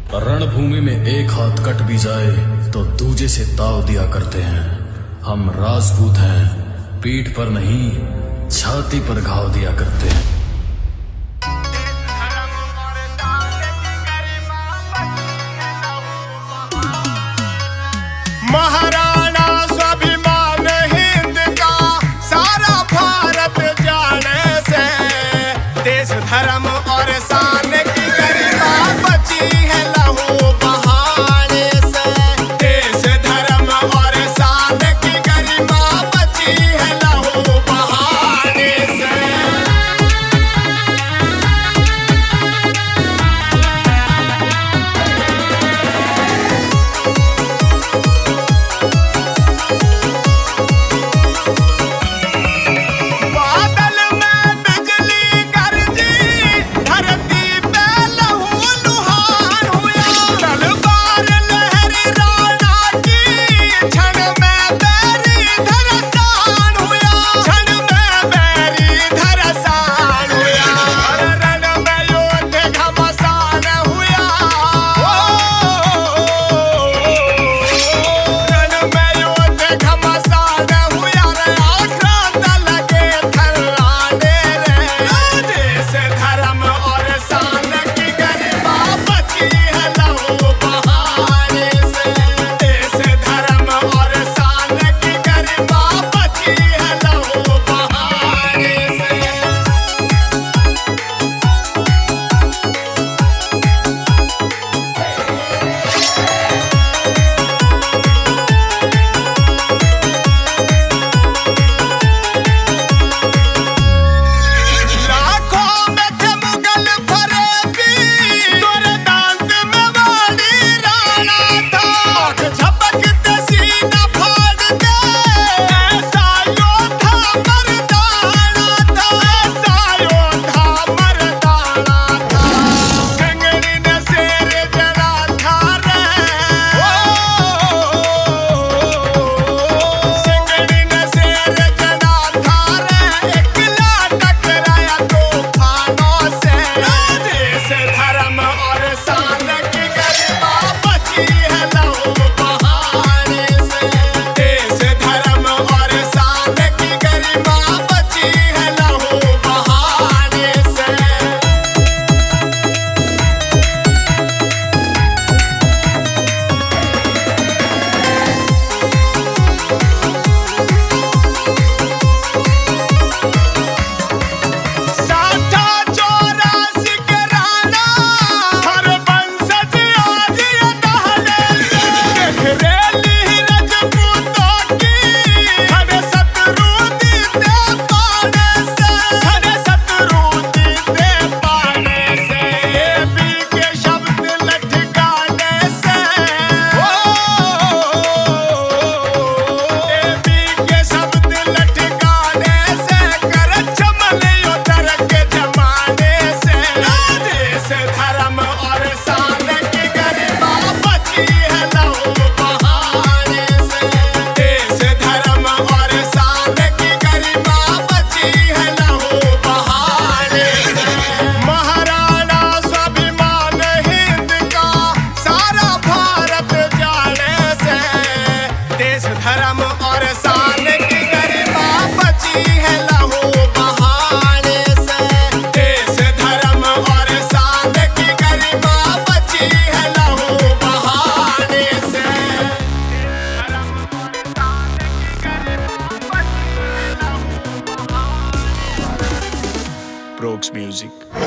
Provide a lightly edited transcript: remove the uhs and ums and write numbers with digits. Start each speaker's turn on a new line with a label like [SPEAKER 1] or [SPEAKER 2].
[SPEAKER 1] रणभूमि में एक हाथ कट भी जाए तो दूजे से ताव दिया करते हैं। हम राजपूत हैं, पीठ पर नहीं छाती पर घाव दिया करते हैं।
[SPEAKER 2] महाराणा स्वाभिमान हिंद का सारा भारत जाने से देश धर्म और शान की गरिमा बची है लहू बहाने से। देश धर्म और शान की गरिमा बची है लहू बहाने से। धर्म और शान की गरिमा बची है लहू बहाने से। देश धर्म और शान की गरिमा बची है लहू बहाने से।
[SPEAKER 3] Prox Music.